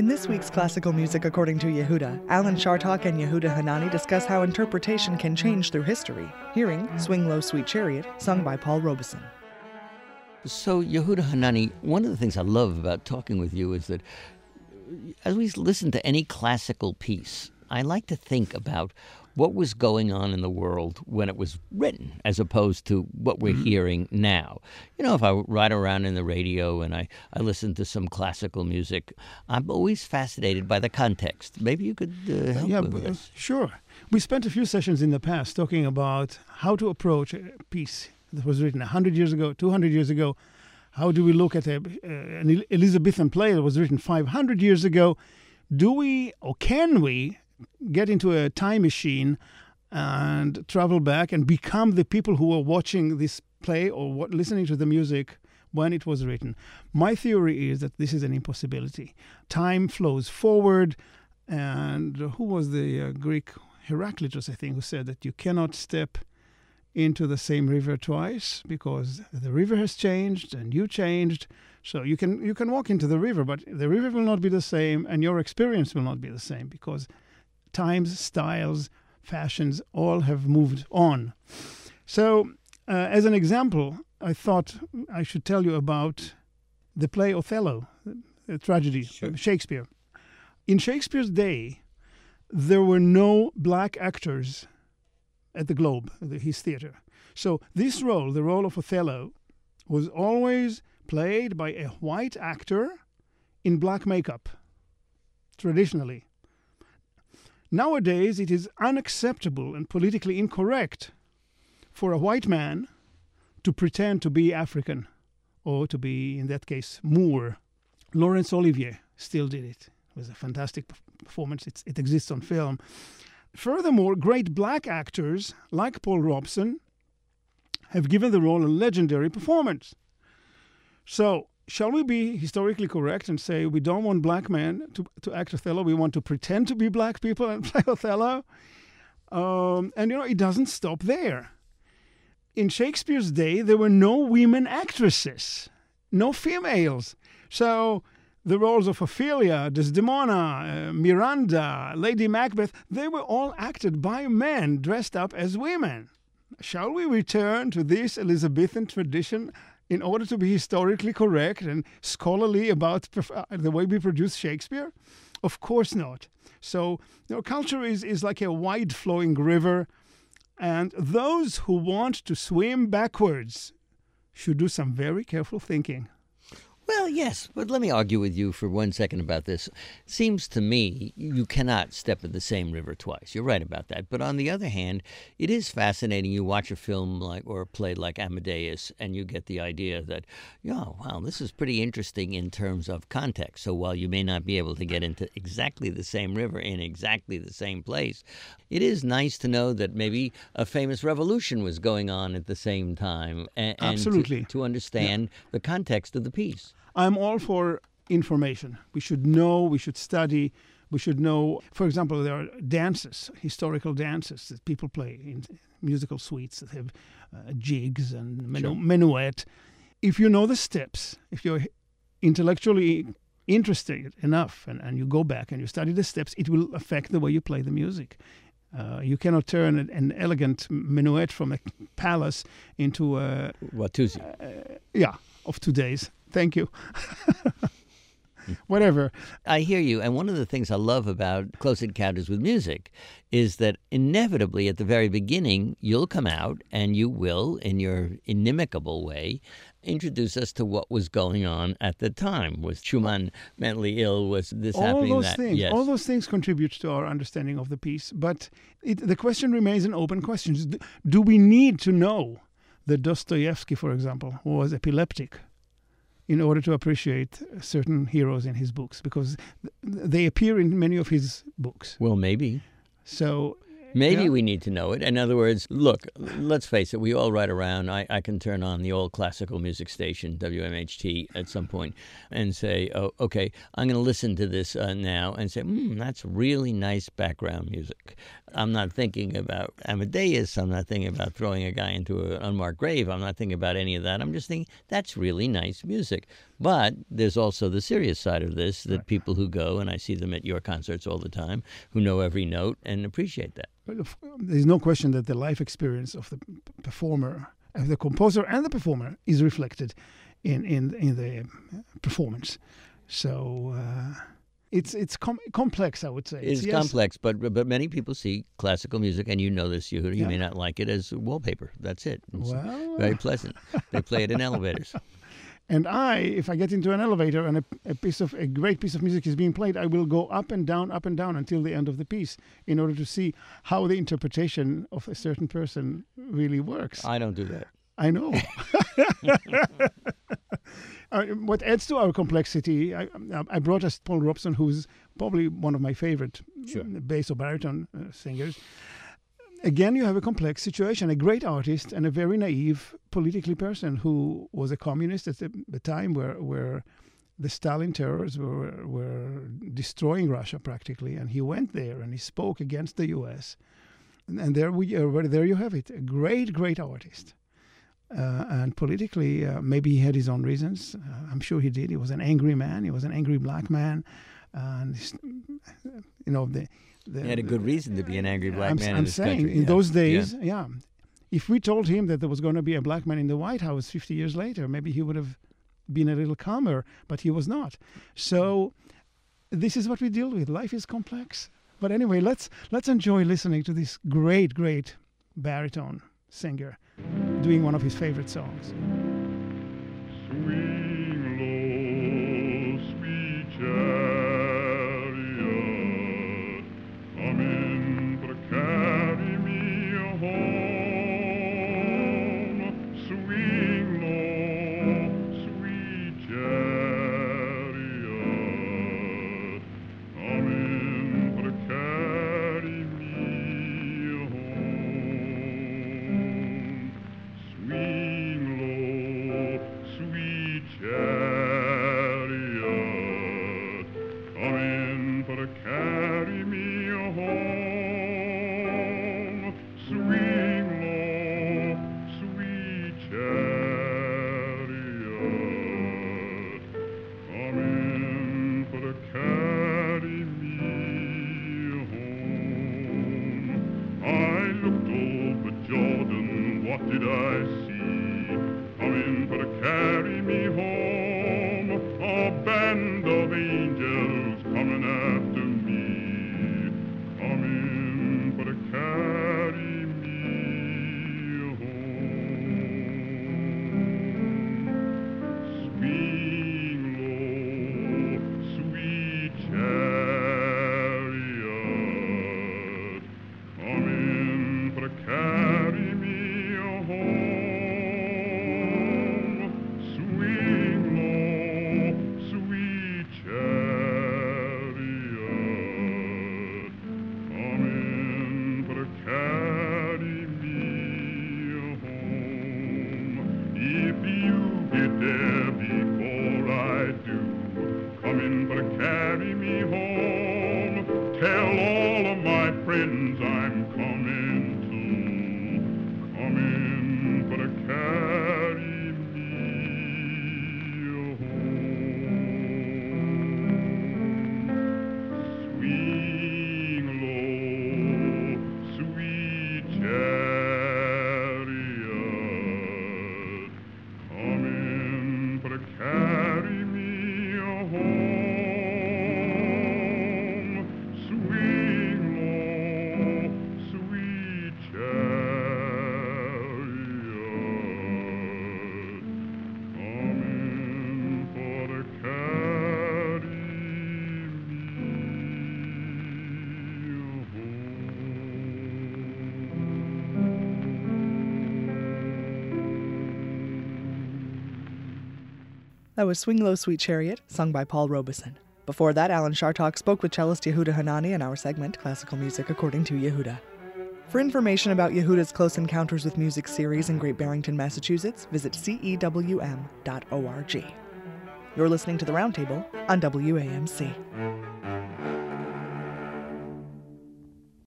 In this week's Classical Music According to Yehuda, Alan Chartok and Yehuda Hanani discuss how interpretation can change through history. Hearing Swing Low Sweet Chariot, sung by Paul Robeson. So, Yehuda Hanani, one of the things I love about talking with you is that as we listen to any classical piece, I like to think about what was going on in the world when it was written, as opposed to what we're hearing now. You know, if I ride around in the radio and I listen to some classical music, I'm always fascinated by the context. Maybe you could help me with this. Sure. We spent a few sessions in the past talking about how to approach a piece that was written 100 years ago, 200 years ago. How do we look at an Elizabethan play that was written 500 years ago? Do we, or can we, get into a time machine and travel back and become the people who were watching this play or listening to the music when it was written? My theory is that this is an impossibility. Time flows forward, and who was the Greek Heraclitus, I think, who said that you cannot step into the same river twice because the river has changed and you changed. So you can walk into the river, but the river will not be the same and your experience will not be the same because times, styles, fashions, all have moved on. So, as an example, I thought I should tell you about the play Othello, a tragedy of Shakespeare. In Shakespeare's day, there were no black actors at the Globe, his theater. So this role, the role of Othello, was always played by a white actor in black makeup, traditionally. Nowadays, it is unacceptable and politically incorrect for a white man to pretend to be African or to be, in that case, Moor. Laurence Olivier still did it. It was a fantastic performance. It exists on film. Furthermore, great black actors like Paul Robeson have given the role a legendary performance. So, shall we be historically correct and say we don't want black men to act Othello? We want to pretend to be black people and play Othello? And, it doesn't stop there. In Shakespeare's day, there were no women actresses, no females. So the roles of Ophelia, Desdemona, Miranda, Lady Macbeth, they were all acted by men dressed up as women. Shall we return to this Elizabethan tradition in order to be historically correct and scholarly about the way we produce Shakespeare? Of course not. So, culture is like a wide-flowing river, and those who want to swim backwards should do some very careful thinking. Well, yes, but let me argue with you for 1 second about this. Seems to me you cannot step in the same river twice. You're right about that. But on the other hand, it is fascinating. You watch a film or a play like Amadeus, and you get the idea that, wow, this is pretty interesting in terms of context. So while you may not be able to get into exactly the same river in exactly the same place, it is nice to know that maybe a famous revolution was going on at the same time. And Absolutely. To understand the context of the piece. I'm all for information. We should know, we should study, we should know. For example, there are dances, historical dances that people play in musical suites that have jigs and minuet. If you know the steps, if you're intellectually interested enough and you go back and you study the steps, it will affect the way you play the music. You cannot turn an elegant minuet from a palace into a... Watusi. Of today's. Thank you. Whatever. I hear you. And one of the things I love about Close Encounters with Music is that inevitably at the very beginning, you'll come out and you will, in your inimicable way, introduce us to what was going on at the time. Was Schumann mentally ill? Was this happening? All those things contribute to our understanding of the piece. But the question remains an open question. Do we need to know that Dostoevsky, for example, was epileptic in order to appreciate certain heroes in his books? Because they appear in many of his books. Well, maybe. So Maybe Yeah. we need to know it. In other words, look, let's face it, we all ride around. I can turn on the old classical music station, WMHT, at some point and say, oh, okay, I'm going to listen to this now and say, that's really nice background music. I'm not thinking about Amadeus. I'm not thinking about throwing a guy into an unmarked grave. I'm not thinking about any of that. I'm just thinking, that's really nice music. But there's also the serious side of this, that people who go, and I see them at your concerts all the time, who know every note and appreciate that. There's no question that the life experience of the performer, of the composer and the performer, is reflected in the performance. So it's complex, I would say. It's complex, but many people see classical music, and you know this, Yehuda, you may not like it, as wallpaper. That's it. It's very pleasant. They play it in elevators. And if I get into an elevator and a great piece of music is being played, I will go up and down until the end of the piece in order to see how the interpretation of a certain person really works. I don't do that. I know. What adds to our complexity, I brought us Paul Robeson, who's probably one of my favorite bass or baritone singers. Again, you have a complex situation, a great artist and a very naive politically person who was a communist at the time where the Stalin terrors were destroying Russia practically. And he went there and he spoke against the U.S. And there you have it, a great, great artist. And politically, maybe he had his own reasons. I'm sure he did. He was an angry man. He was an angry black man. And, he had a good reason to be an angry black man in this country. I'm saying, in those days, if we told him that there was going to be a black man in the White House 50 years later, maybe he would have been a little calmer, but he was not. So this is what we deal with. Life is complex. But anyway, let's enjoy listening to this great, great baritone singer doing one of his favorite songs. Swing low, sweet chariot, come in to carry me home. Swing low, sweet chariot, come in to carry me home. Swing low, sweet chariot, come in to carry me home. Swing low, sweet chariot, come in to carry me home. I looked over Jordan, what did I see? Coming to carry me home, a band of angels coming after me, coming to carry me home. Swing low, sweet chariot, coming to carry me home. Swing low, sweet chariot, coming to carry me home. If you get there before I do, coming to carry me home. Tell all of my friends I'm coming too, coming to carry me home. Swing low, sweet chariot, coming to carry me home. Swing low, sweet chariot, coming for to carry me That was Swing Low, Sweet Chariot, sung by Paul Robeson. Before that, Alan Chartock spoke with cellist Yehuda Hanani in our segment, Classical Music According to Yehuda. For information about Yehuda's Close Encounters with Music series in Great Barrington, Massachusetts, visit cewm.org. You're listening to The Roundtable on WAMC.